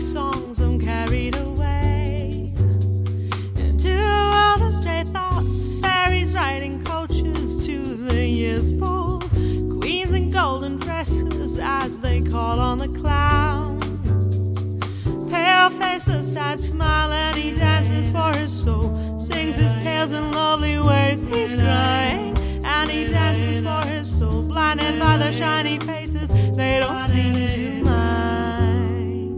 songs, I'm carried away into a world of stray thoughts, fairies riding coaches to the year's ball, queens in golden dresses as they call on the clown. Pale face, a sad smile, and he dances for his soul, sings his tales in lovely ways. He's crying, and he dances for his soul, blinded by the shiny faces they don't seem to mind.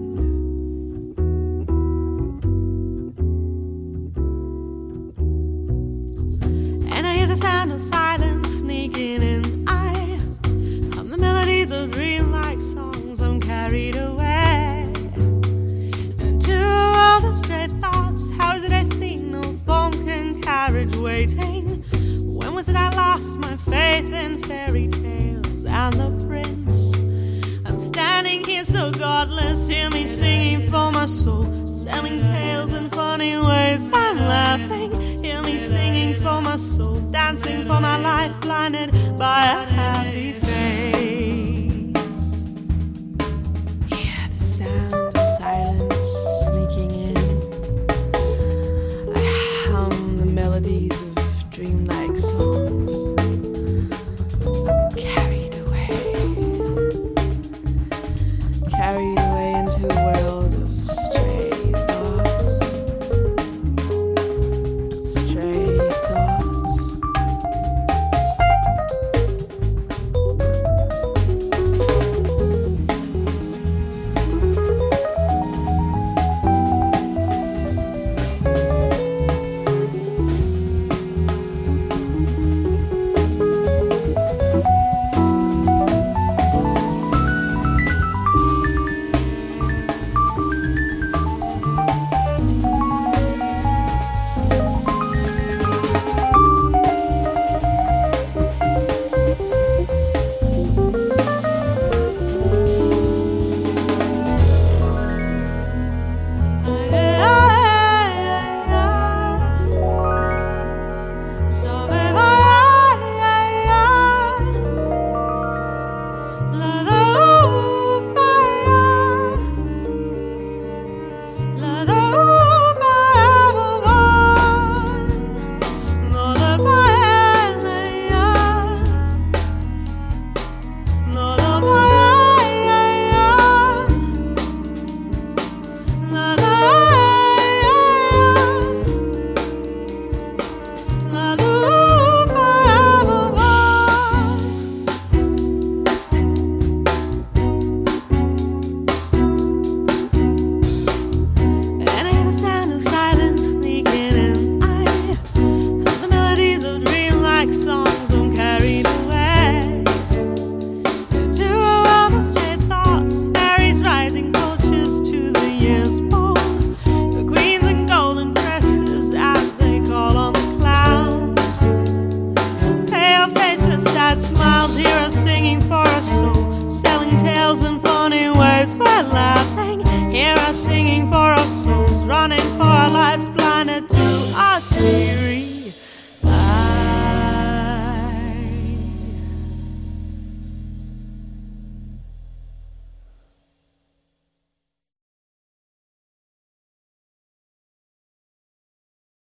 And I hear the sound of silence sneaking in. I hum the melodies of dreamlike songs, I'm carried away into a world of stray thoughts. How is it I see no bumpkin carriage waiting? When was it I lost my faith in fairy tales and the prince? I'm standing here so godless, hear me singing for my soul, selling tales in funny ways. I'm laughing, hear me singing for my soul, dancing for my life, blinded by a happy face. Hear the sound of silence sneaking in. I hum the melodies of dreamlike songs, carried away into a world of stray thoughts, stray thoughts. Smiles, hear us singing for our soul, selling tales in funny ways. We're laughing, hear us singing for our souls, running for our lives, blinded to our tears.